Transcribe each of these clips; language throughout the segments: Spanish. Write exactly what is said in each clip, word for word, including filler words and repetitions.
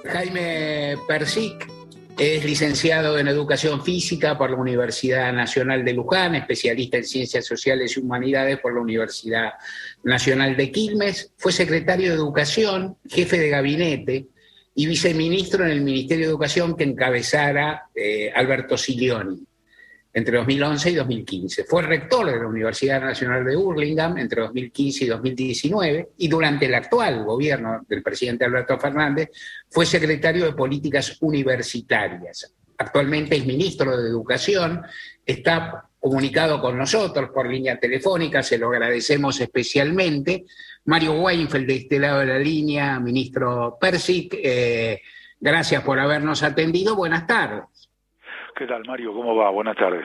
Jaime Persic es licenciado en Educación Física por la Universidad Nacional de Luján, especialista en Ciencias Sociales y Humanidades por la Universidad Nacional de Quilmes, fue secretario de Educación, jefe de gabinete y viceministro en el Ministerio de Educación que encabezara eh, Alberto Silioni entre dos mil once y dos mil quince. Fue rector de la Universidad Nacional de Burlingame entre dos mil quince y dos mil diecinueve y durante el actual gobierno del presidente Alberto Fernández fue secretario de Políticas Universitarias. Actualmente es ministro de Educación, está comunicado con nosotros por línea telefónica, se lo agradecemos especialmente. Mario Weinfeld de este lado de la línea, ministro Persic, eh, gracias por habernos atendido, buenas tardes. ¿Qué tal, Mario? ¿Cómo va? Buenas tardes.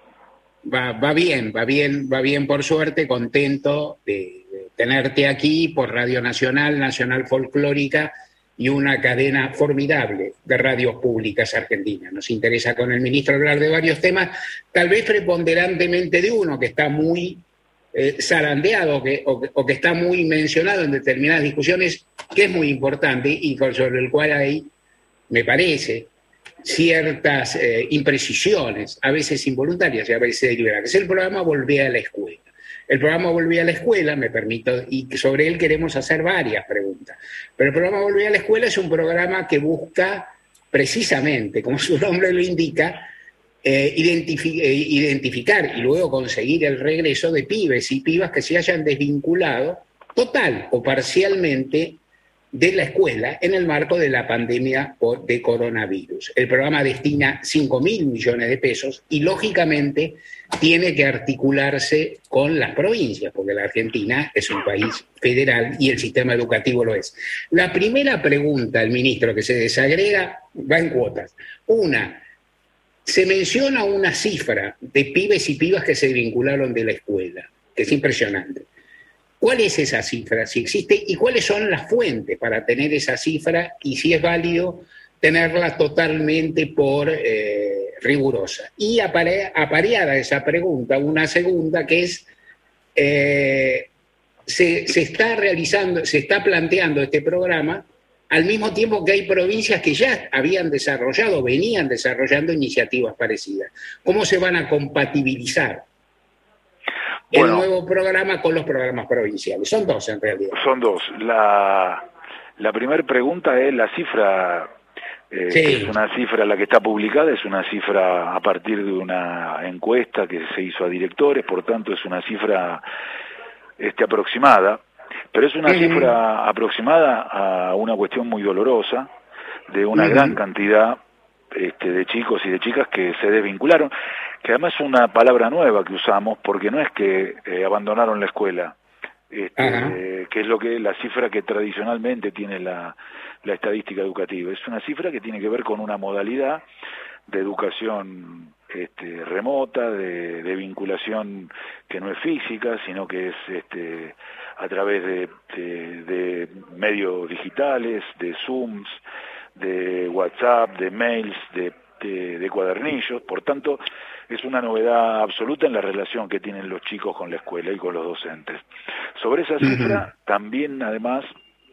Va, va bien, va bien, va bien por suerte, contento de, de tenerte aquí por Radio Nacional, Nacional Folclórica y una cadena formidable de radios públicas argentinas. Nos interesa con el ministro hablar de varios temas, tal vez preponderantemente de uno que está muy eh, zarandeado que, o, o que está muy mencionado en determinadas discusiones, que es muy importante y sobre el cual hay, me parece, ciertas eh, imprecisiones, a veces involuntarias y a veces deliberadas. El programa Volvé a la Escuela. El programa Volvé a la Escuela, me permito, y sobre él queremos hacer varias preguntas, pero el programa Volvé a la Escuela es un programa que busca precisamente, como su nombre lo indica, eh, identifi- eh, identificar y luego conseguir el regreso de pibes y pibas que se hayan desvinculado total o parcialmente de la escuela en el marco de la pandemia de coronavirus. El programa destina cinco mil millones de pesos y, lógicamente, tiene que articularse con las provincias, porque la Argentina es un país federal y el sistema educativo lo es. La primera pregunta al ministro que se desagrega va en cuotas. Una, se menciona una cifra de pibes y pibas que se vincularon de la escuela, que es impresionante. ¿Cuál es esa cifra, si existe, y cuáles son las fuentes para tener esa cifra y si es válido tenerla totalmente por eh, rigurosa? Y apare, apareada esa pregunta, una segunda que es, eh, se, se está realizando, se está planteando este programa al mismo tiempo que hay provincias que ya habían desarrollado, venían desarrollando iniciativas parecidas. ¿Cómo se van a compatibilizar el bueno, nuevo programa con los programas provinciales? Son dos en realidad. Son dos. La, la primera pregunta es la cifra, eh, sí. que es una cifra, la que está publicada, es una cifra a partir de una encuesta que se hizo a directores, por tanto es una cifra este, aproximada, pero es una uh-huh. cifra aproximada a una cuestión muy dolorosa, de una uh-huh. gran cantidad este, de chicos y de chicas que se desvincularon, que además es una palabra nueva que usamos, porque no es que eh, abandonaron la escuela, este, eh, que es lo que la cifra que tradicionalmente tiene la, la estadística educativa. Es una cifra que tiene que ver con una modalidad de educación este, remota, de, de vinculación que no es física, sino que es este, a través de, de, de medios digitales, de Zooms, de WhatsApp, de mails, de, de, de cuadernillos. Por tanto, es una novedad absoluta en la relación que tienen los chicos con la escuela y con los docentes. Sobre esa cifra, uh-huh. también además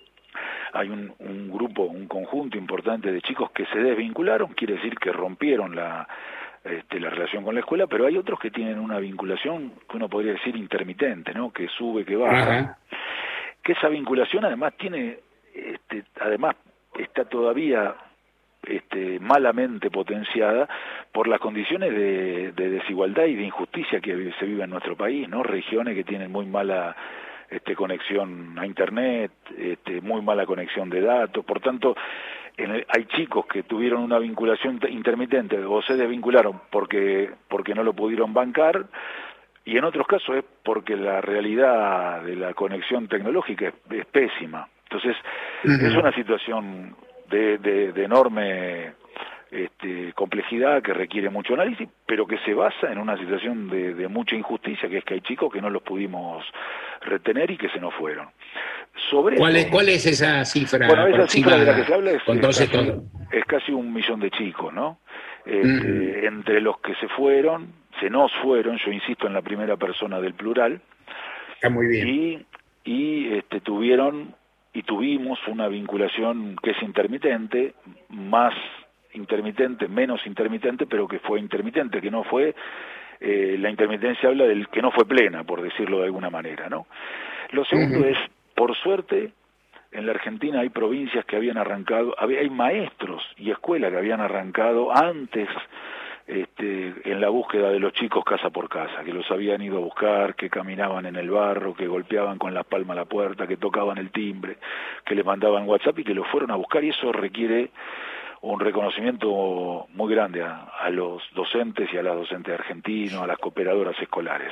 hay un, un grupo, un conjunto importante de chicos que se desvincularon, quiere decir que rompieron la, este, la relación con la escuela, pero hay otros que tienen una vinculación que uno podría decir intermitente, ¿no? Que sube, que baja. Uh-huh. Que esa vinculación además tiene, este, además está todavía Este, malamente potenciada por las condiciones de, de desigualdad y de injusticia que se vive en nuestro país, ¿no? Regiones que tienen muy mala este, conexión a internet, este, muy mala conexión de datos, por tanto en el, hay chicos que tuvieron una vinculación intermitente o se desvincularon porque, porque no lo pudieron bancar, y en otros casos es porque la realidad de la conexión tecnológica es, es pésima. Entonces uh-huh. es una situación De, de, de enorme este, complejidad que requiere mucho análisis, pero que se basa en una situación de, de mucha injusticia, que es que hay chicos que no los pudimos retener y que se nos fueron. Sobre ¿Cuál, eso, es, ¿Cuál es esa cifra? Bueno, esa cifra de la que se habla es, es, casi, es casi un millón de chicos, ¿no? Este, uh-huh. Entre los que se fueron, se nos fueron, yo insisto en la primera persona del plural, está muy bien, y, y este, tuvieron y tuvimos una vinculación que es intermitente, más intermitente, menos intermitente, pero que fue intermitente, que no fue, eh, la intermitencia habla del que no fue plena, por decirlo de alguna manera, ¿no? Lo segundo uh-huh. es, por suerte, en la Argentina hay provincias que habían arrancado, hay maestros y escuelas que habían arrancado antes este, en la búsqueda de los chicos casa por casa, que los habían ido a buscar, que caminaban en el barro, que golpeaban con las palmas la puerta, que tocaban el timbre, que les mandaban WhatsApp y que los fueron a buscar, y eso requiere un reconocimiento muy grande a, a los docentes y a las docentes argentinos, a las cooperadoras escolares.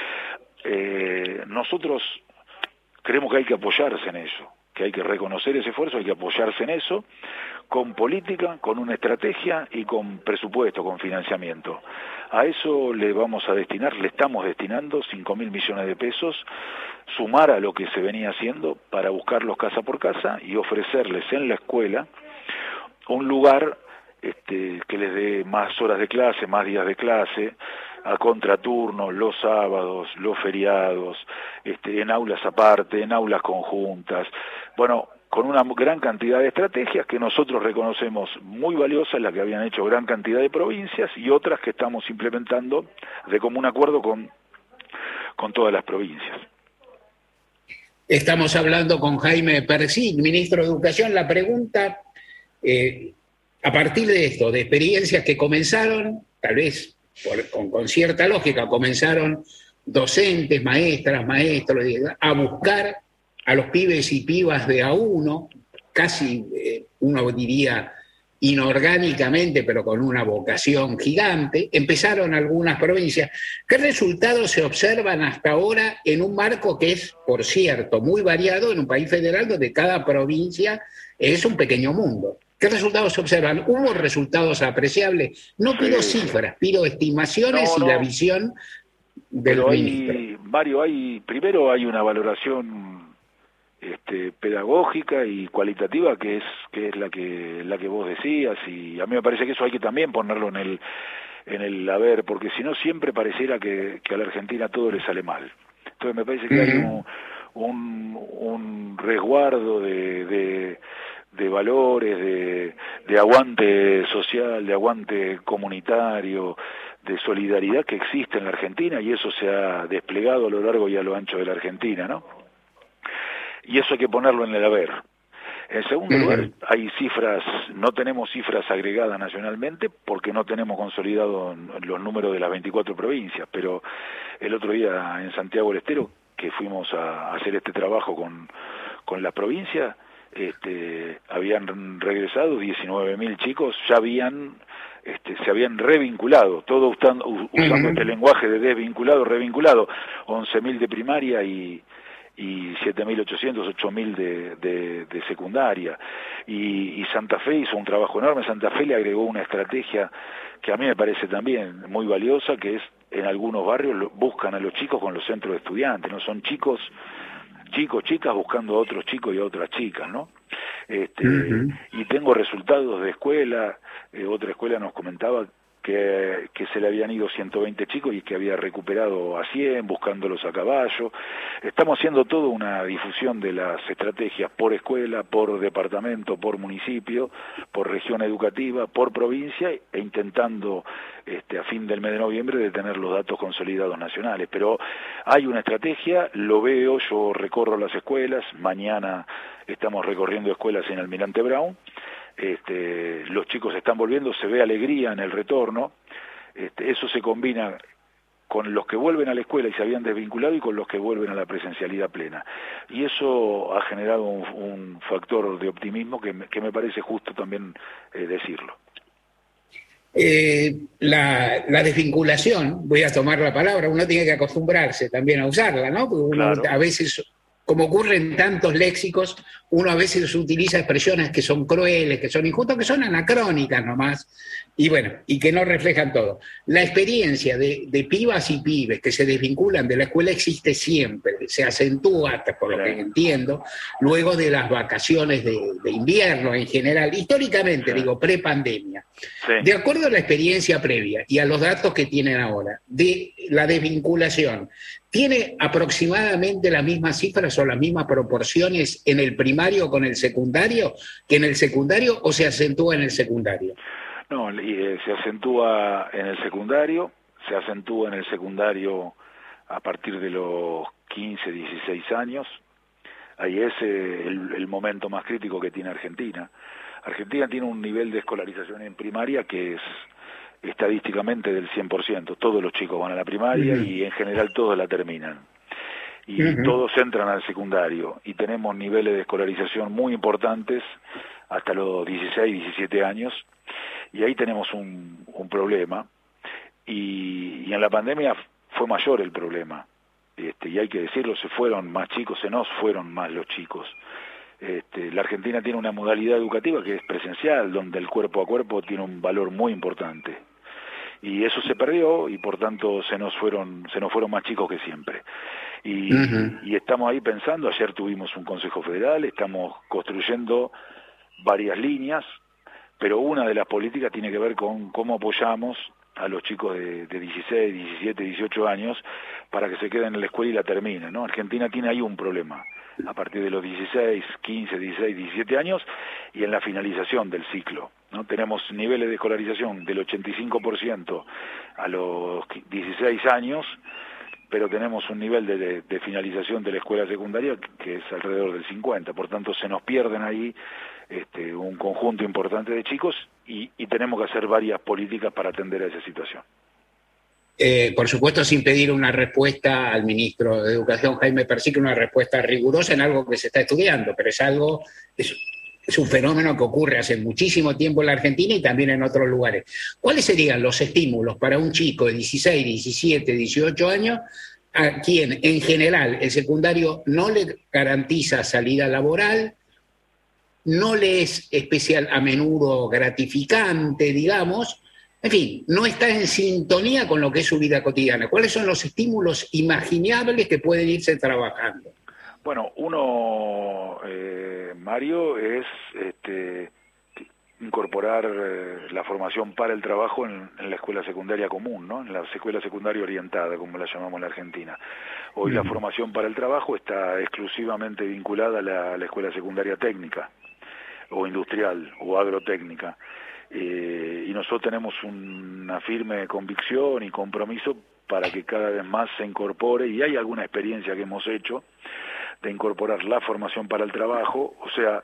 Eh, nosotros creemos que hay que apoyarse en eso, que hay que reconocer ese esfuerzo, hay que apoyarse en eso, con política, con una estrategia y con presupuesto, con financiamiento. A eso le vamos a destinar, le estamos destinando cinco mil millones de pesos, sumar a lo que se venía haciendo para buscarlos casa por casa y ofrecerles en la escuela un lugar este, que les dé más horas de clase, más días de clase, a contraturno, los sábados, los feriados, este, en aulas aparte, en aulas conjuntas, bueno, con una gran cantidad de estrategias que nosotros reconocemos muy valiosas, las que habían hecho gran cantidad de provincias, y otras que estamos implementando de común acuerdo con, con todas las provincias. Estamos hablando con Jaime Persí, ministro de Educación. La pregunta, eh, a partir de esto, de experiencias que comenzaron, tal vez por, con, con cierta lógica, comenzaron docentes, maestras, maestros, a buscar a los pibes y pibas de A uno, casi eh, uno diría inorgánicamente, pero con una vocación gigante. Empezaron algunas provincias. ¿Qué resultados se observan hasta ahora en un marco que es, por cierto, muy variado en un país federal donde cada provincia es un pequeño mundo? ¿Qué resultados se observan? ¿Hubo resultados apreciables? No pido cifras, pido estimaciones no, no. y la visión del Pero ministro. Hay, Mario, hay, primero hay una valoración Este, pedagógica y cualitativa que es que es la que la que vos decías, y a mí me parece que eso hay que también ponerlo en el en el haber, porque si no siempre pareciera que, que a la Argentina todo le sale mal. Entonces me parece que uh-huh. hay un, un, un resguardo de, de, de valores, de, de aguante social, de aguante comunitario, de solidaridad que existe en la Argentina, y eso se ha desplegado a lo largo y a lo ancho de la Argentina, ¿no? Y eso hay que ponerlo en el haber. En segundo uh-huh. lugar, hay cifras, no tenemos cifras agregadas nacionalmente porque no tenemos consolidado los números de las veinticuatro provincias, pero el otro día en Santiago del Estero, que fuimos a hacer este trabajo con, con la provincia, este, habían regresado diecinueve mil chicos, ya habían, este, se habían revinculado, todo usando, usando uh-huh. este lenguaje de desvinculado, revinculado, once mil de primaria y y siete mil ochocientos, ocho mil de, de, de secundaria, y, y Santa Fe hizo un trabajo enorme. Santa Fe le agregó una estrategia que a mí me parece también muy valiosa, que es, en algunos barrios lo, buscan a los chicos con los centros de estudiantes, no son chicos, chicos, chicas buscando a otros chicos y a otras chicas, ¿no? Este, uh-huh. Y tengo resultados de escuela, eh, otra escuela nos comentaba Que, que se le habían ido ciento veinte chicos y que había recuperado a cien, buscándolos a caballo. Estamos haciendo toda una difusión de las estrategias por escuela, por departamento, por municipio, por región educativa, por provincia, e intentando este, a fin del mes de noviembre de tener los datos consolidados nacionales. Pero hay una estrategia, lo veo, yo recorro las escuelas, mañana estamos recorriendo escuelas en Almirante Brown. Este, los chicos están volviendo, se ve alegría en el retorno, este, eso se combina con los que vuelven a la escuela y se habían desvinculado y con los que vuelven a la presencialidad plena, y eso ha generado un, un factor de optimismo que me, que me parece justo también eh, decirlo. Eh, la, la desvinculación, voy a tomar la palabra, uno tiene que acostumbrarse también a usarla, ¿no? Porque uno claro. a veces, como ocurre en tantos léxicos, uno a veces utiliza expresiones que son crueles, que son injustas, que son anacrónicas nomás, y bueno, y que no reflejan todo. La experiencia de, de pibas y pibes que se desvinculan de la escuela existe siempre, se acentúa, hasta por lo que entiendo, luego de las vacaciones de, de invierno en general, históricamente, digo, pre-pandemia. Sí. De acuerdo a la experiencia previa y a los datos que tienen ahora, de la desvinculación, ¿tiene aproximadamente las mismas cifras o las mismas proporciones en el primario con el secundario que en el secundario o se acentúa en el secundario? No, eh, se acentúa en el secundario, se acentúa en el secundario a partir de los quince, dieciséis años. Ahí es eh, el, el momento más crítico que tiene Argentina. Argentina tiene un nivel de escolarización en primaria que es estadísticamente del cien por ciento. Todos los chicos van a la primaria uh-huh. y en general todos la terminan. Y uh-huh. todos entran al secundario. Y tenemos niveles de escolarización muy importantes hasta los dieciséis, diecisiete años. Y ahí tenemos un, un problema. Y, y en la pandemia fue mayor el problema. Este, y hay que decirlo, se fueron más chicos, se nos fueron más los chicos. Este, la Argentina tiene una modalidad educativa que es presencial, donde el cuerpo a cuerpo tiene un valor muy importante. Y eso se perdió y por tanto se nos fueron, se nos fueron más chicos que siempre. Y, uh-huh. y estamos ahí pensando, ayer tuvimos un Consejo Federal, estamos construyendo varias líneas, pero una de las políticas tiene que ver con cómo apoyamos a los chicos de, de dieciséis, diecisiete, dieciocho años para que se queden en la escuela y la terminen, ¿no? Argentina tiene ahí un problema a partir de los dieciséis, quince, dieciséis, diecisiete años y en la finalización del ciclo, ¿no? Tenemos niveles de escolarización del ochenta y cinco por ciento a los dieciséis años, pero tenemos un nivel de, de, de finalización de la escuela secundaria que es alrededor del cincuenta, por tanto se nos pierden ahí este, un conjunto importante de chicos y, y tenemos que hacer varias políticas para atender a esa situación. Eh, por supuesto, sin pedir una respuesta al ministro de Educación, Jaime Persic, una respuesta rigurosa en algo que se está estudiando, pero es algo, es, es un fenómeno que ocurre hace muchísimo tiempo en la Argentina y también en otros lugares. ¿Cuáles serían los estímulos para un chico de dieciséis, diecisiete, dieciocho años a quien, en general, el secundario no le garantiza salida laboral, no le es especial a menudo gratificante, digamos, en fin, no está en sintonía con lo que es su vida cotidiana? ¿Cuáles son los estímulos imaginables que pueden irse trabajando? Bueno, uno, eh, Mario, es este, incorporar eh, la formación para el trabajo en, en la escuela secundaria común, ¿no? En la escuela secundaria orientada, como la llamamos en la Argentina. Hoy uh-huh. la formación para el trabajo está exclusivamente vinculada a la, a la escuela secundaria técnica, o industrial, o agrotécnica. Eh, y nosotros tenemos una firme convicción y compromiso para que cada vez más se incorpore, y hay alguna experiencia que hemos hecho de incorporar la formación para el trabajo, o sea,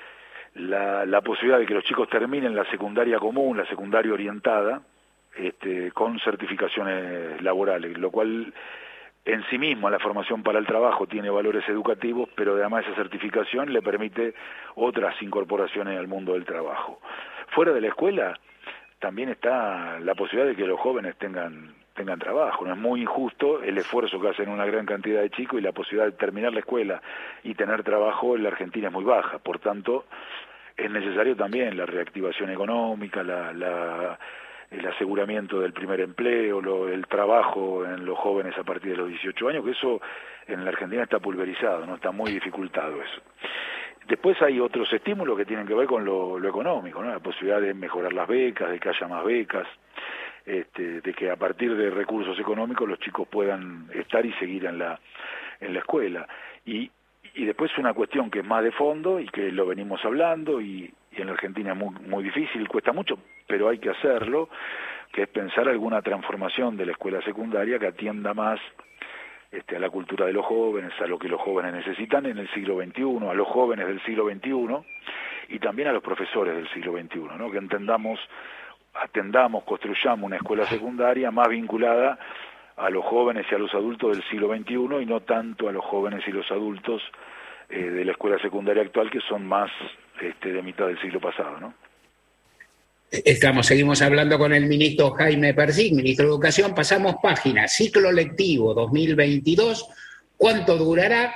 la, la posibilidad de que los chicos terminen la secundaria común, la secundaria orientada, este, con certificaciones laborales, lo cual en sí misma la formación para el trabajo tiene valores educativos, pero además esa certificación le permite otras incorporaciones al mundo del trabajo. Fuera de la escuela también está la posibilidad de que los jóvenes tengan tengan trabajo. No es muy injusto el esfuerzo que hacen una gran cantidad de chicos y la posibilidad de terminar la escuela y tener trabajo en la Argentina es muy baja. Por tanto, es necesario también la reactivación económica, la, la, el aseguramiento del primer empleo, lo, el trabajo en los jóvenes a partir de los dieciocho años, que eso en la Argentina está pulverizado, no está muy dificultado eso. Después hay otros estímulos que tienen que ver con lo, lo económico, ¿no? La posibilidad de mejorar las becas, de que haya más becas, este, de que a partir de recursos económicos los chicos puedan estar y seguir en la en la escuela. Y, y después una cuestión que es más de fondo y que lo venimos hablando y, y en la Argentina es muy, muy difícil, cuesta mucho, pero hay que hacerlo, que es pensar alguna transformación de la escuela secundaria que atienda más Este, a la cultura de los jóvenes, a lo que los jóvenes necesitan en el siglo veintiuno, a los jóvenes del siglo veintiuno y también a los profesores del siglo veintiuno, ¿no? Que entendamos, atendamos, construyamos una escuela secundaria más vinculada a los jóvenes y a los adultos del siglo veintiuno y no tanto a los jóvenes y los adultos eh, de la escuela secundaria actual, que son más este, de mitad del siglo pasado, ¿no? Estamos, seguimos hablando con el ministro Jaime Persic, ministro de Educación. Pasamos página, ciclo lectivo dos mil veintidós. ¿Cuánto durará?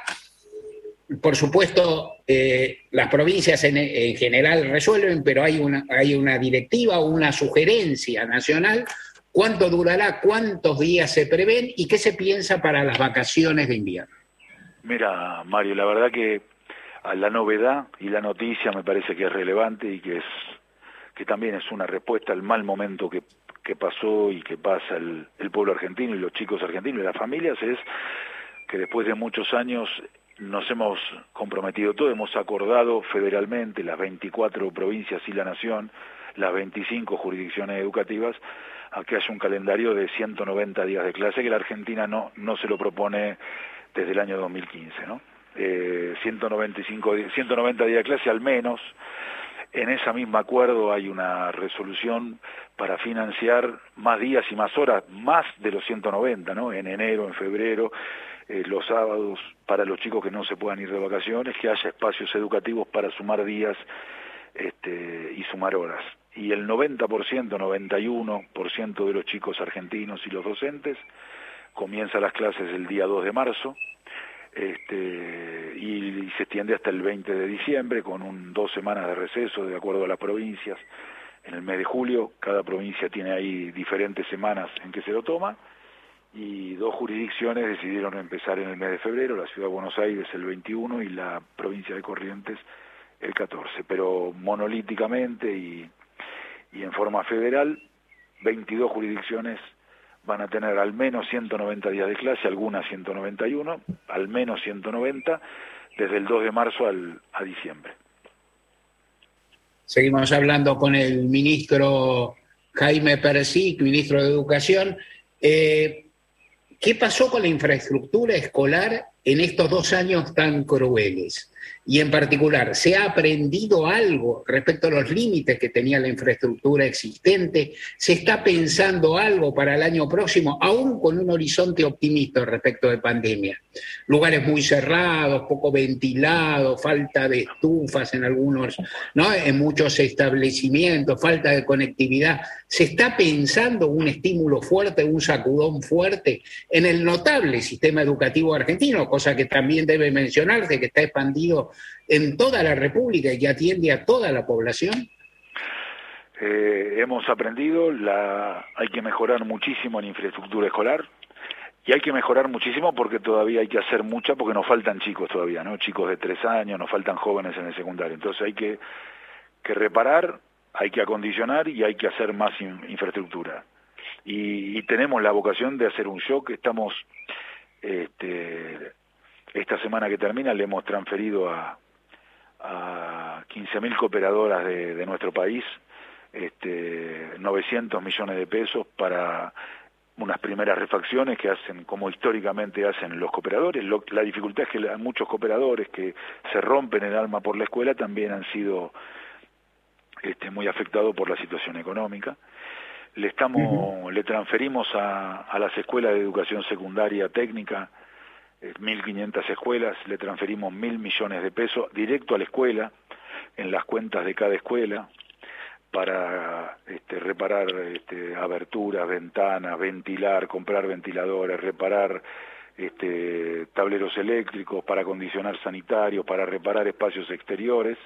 Por supuesto, eh, las provincias en, en general resuelven, pero hay una, hay una directiva o una sugerencia nacional. ¿Cuánto durará? ¿Cuántos días se prevén? ¿Y qué se piensa para las vacaciones de invierno? Mira, Mario, la verdad que a la novedad y la noticia me parece que es relevante y que es que también es una respuesta al mal momento que, que pasó y que pasa el, el pueblo argentino y los chicos argentinos y las familias, es que después de muchos años nos hemos comprometido todos, hemos acordado federalmente, las veinticuatro provincias y la nación, las veinticinco jurisdicciones educativas, a que haya un calendario de ciento noventa días de clase, que la Argentina no, no se lo propone desde el año dos mil quince, ¿no? Eh, ciento noventa y cinco, ciento noventa días de clase al menos. En ese mismo acuerdo hay una resolución para financiar más días y más horas, más de los ciento noventa, ¿no? En enero, en febrero, eh, los sábados, para los chicos que no se puedan ir de vacaciones, que haya espacios educativos para sumar días este, y sumar horas. Y el noventa por ciento, noventa y uno por ciento de los chicos argentinos y los docentes comienza las clases el día dos de marzo, este, y, y se extiende hasta el veinte de diciembre, con un, dos semanas de receso de acuerdo a las provincias. En el mes de julio, cada provincia tiene ahí diferentes semanas en que se lo toma, y dos jurisdicciones decidieron empezar en el mes de febrero, la Ciudad de Buenos Aires el veintiuno y la provincia de Corrientes el catorce, pero monolíticamente y y en forma federal, veintidós jurisdicciones van a tener al menos ciento noventa días de clase, algunas ciento noventa y uno, al menos ciento noventa, desde el dos de marzo al, a diciembre. Seguimos hablando con el ministro Jaime Persic, ministro de Educación. Eh, ¿Qué pasó con la infraestructura escolar en estos dos años tan crueles? Y en particular, ¿se ha aprendido algo respecto a los límites que tenía la infraestructura existente? ¿Se está pensando algo para el año próximo, aún con un horizonte optimista respecto de pandemia? Lugares muy cerrados, poco ventilados, falta de estufas en algunos, ¿no? En muchos establecimientos, falta de conectividad. ¿Se está pensando un estímulo fuerte, un sacudón fuerte en el notable sistema educativo argentino, cosa que también debe mencionarse, que está expandido en toda la República y que atiende a toda la población? Eh, hemos aprendido, la, hay que mejorar muchísimo en infraestructura escolar, y hay que mejorar muchísimo porque todavía hay que hacer mucha, porque nos faltan chicos todavía, ¿no? Chicos de tres años, nos faltan jóvenes en el secundario. Entonces hay que, que reparar, hay que acondicionar y hay que hacer más in, infraestructura. Y, y tenemos la vocación de hacer un show que estamos, este, esta semana que termina, le hemos transferido a, a quince mil cooperadoras de, de nuestro país, este, novecientos millones de pesos para unas primeras refacciones que hacen, como históricamente hacen los cooperadores. Lo, la dificultad es que la, muchos cooperadores que se rompen el alma por la escuela también han sido este, muy afectados por la situación económica. Le estamos, uh-huh. le transferimos a, a las escuelas de educación secundaria técnica, eh, mil quinientas escuelas, le transferimos mil millones de pesos directo a la escuela, en las cuentas de cada escuela, para este, reparar este, aberturas, ventanas, ventilar, comprar ventiladores, reparar este, tableros eléctricos, para acondicionar sanitarios, para reparar espacios exteriores.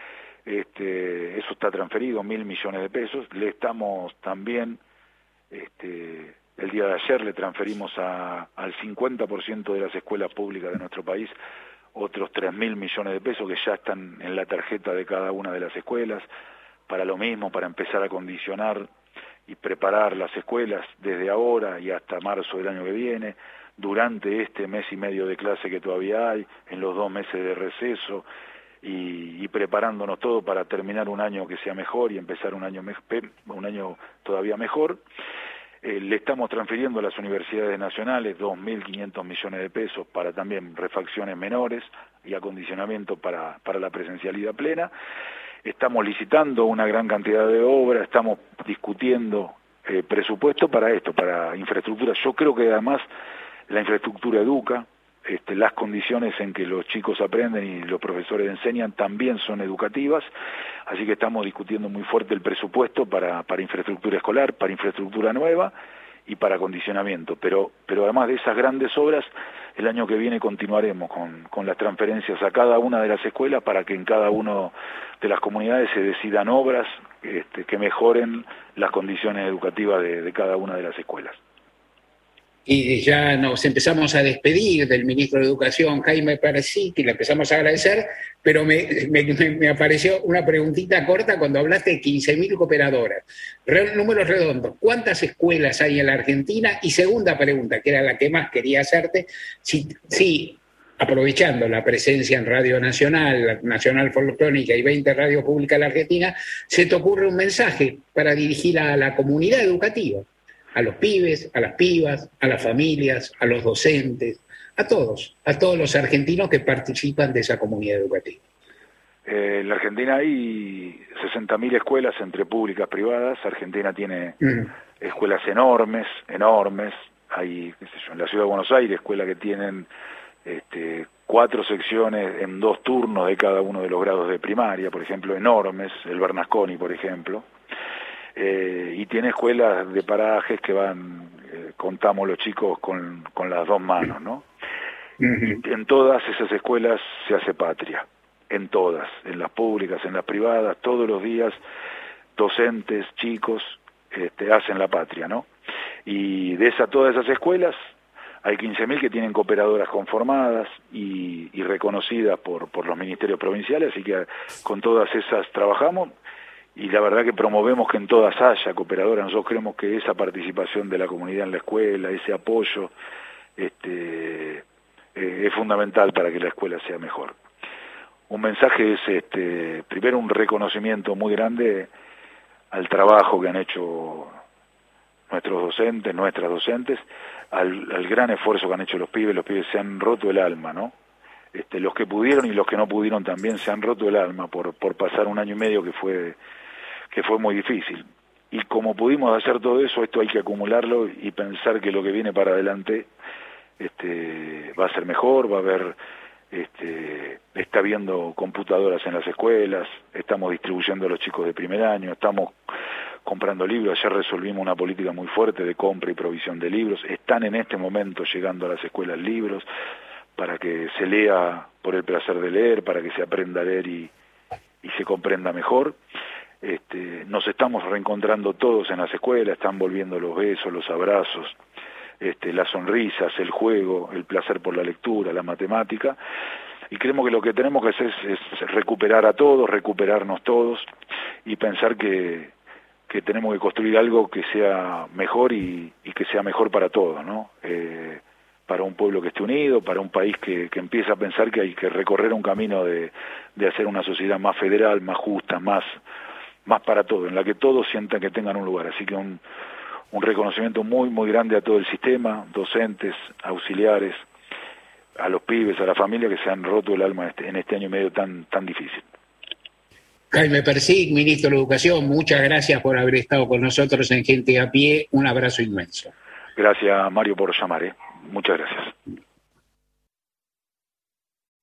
Este, eso está transferido, mil millones de pesos. Le estamos también, este, el día de ayer le transferimos a, al cincuenta por ciento de las escuelas públicas de nuestro país otros tres mil millones de pesos que ya están en la tarjeta de cada una de las escuelas, para lo mismo, para empezar a acondicionar y preparar las escuelas desde ahora y hasta marzo del año que viene, durante este mes y medio de clase que todavía hay, en los dos meses de receso, y, y preparándonos todo para terminar un año que sea mejor y empezar un año, me, un año todavía mejor. Eh, le estamos transfiriendo a las universidades nacionales dos mil quinientos millones de pesos para también refacciones menores y acondicionamiento para, para la presencialidad plena. Estamos licitando una gran cantidad de obras, estamos discutiendo eh, presupuesto para esto, para infraestructura. Yo creo que además la infraestructura educa, este, las condiciones en que los chicos aprenden y los profesores enseñan también son educativas, así que estamos discutiendo muy fuerte el presupuesto para, para infraestructura escolar, para infraestructura nueva y para acondicionamiento. Pero, pero además de esas grandes obras, el año que viene continuaremos con, con las transferencias a cada una de las escuelas para que en cada una de las comunidades se decidan obras este, que mejoren las condiciones educativas de, de cada una de las escuelas. y ya nos empezamos a despedir del ministro de Educación, Jaime Persic, y le empezamos a agradecer, pero me, me, me apareció una preguntita corta cuando hablaste de quince mil cooperadoras. Re, números redondos, ¿cuántas escuelas hay en la Argentina? Y segunda pregunta, que era la que más quería hacerte, si, si aprovechando la presencia en Radio Nacional, la Nacional Folclórica y veinte radios públicas de la Argentina, se te ocurre un mensaje para dirigir a la comunidad educativa, a los pibes, a las pibas, a las familias, a los docentes, a todos, a todos los argentinos que participan de esa comunidad educativa. Eh, en la Argentina hay sesenta mil escuelas entre públicas y privadas. Argentina tiene mm. escuelas enormes, enormes. Hay, qué sé yo, en la ciudad de Buenos Aires, escuelas que tienen este, cuatro secciones en dos turnos de cada uno de los grados de primaria, por ejemplo, enormes, el Bernasconi, por ejemplo. Eh, y tiene escuelas de parajes que van, eh, contamos los chicos con, con las dos manos, ¿no? Uh-huh. En todas esas escuelas se hace patria, en todas, en las públicas, en las privadas, todos los días docentes, chicos, este, hacen la patria, ¿no? Y de esa, todas esas escuelas hay quince mil que tienen cooperadoras conformadas y, y reconocidas por, por los ministerios provinciales, así que con todas esas trabajamos. Y la verdad que promovemos que en todas haya cooperadoras. Nosotros creemos que esa participación de la comunidad en la escuela, ese apoyo, este, eh, es fundamental para que la escuela sea mejor. Un mensaje es, este, primero, un reconocimiento muy grande al trabajo que han hecho nuestros docentes, nuestras docentes, al, al gran esfuerzo que han hecho los pibes. Los pibes se han roto el alma, ¿no? Este, los que pudieron y los que no pudieron también se han roto el alma por, por pasar un año y medio que fue... que fue muy difícil. Y como pudimos hacer todo eso, esto hay que acumularlo y pensar que lo que viene para adelante este, va a ser mejor, va a haber, este, está habiendo computadoras en las escuelas, estamos distribuyendo a los chicos de primer año, estamos comprando libros. Ayer resolvimos una política muy fuerte de compra y provisión de libros, están en este momento llegando a las escuelas libros para que se lea por el placer de leer, para que se aprenda a leer y, y se comprenda mejor. Este, nos estamos reencontrando todos en las escuelas, están volviendo los besos, los abrazos, este, las sonrisas, el juego, el placer por la lectura, la matemática, y creemos que lo que tenemos que hacer es, es recuperar a todos, recuperarnos todos, y pensar que, que tenemos que construir algo que sea mejor y, y que sea mejor para todos, ¿no? Eh, para un pueblo que esté unido, para un país que, que empieza a pensar que hay que recorrer un camino de, de hacer una sociedad más federal, más justa, más... más para todo, en la que todos sientan que tengan un lugar. Así que un, un reconocimiento muy, muy grande a todo el sistema, docentes, auxiliares, a los pibes, a la familia que se han roto el alma este, en este año y medio tan, tan difícil. Jaime Persic, ministro de Educación, muchas gracias por haber estado con nosotros en Gente a Pie. Un abrazo inmenso. Gracias, Mario, por llamar. ¿eh? Muchas gracias.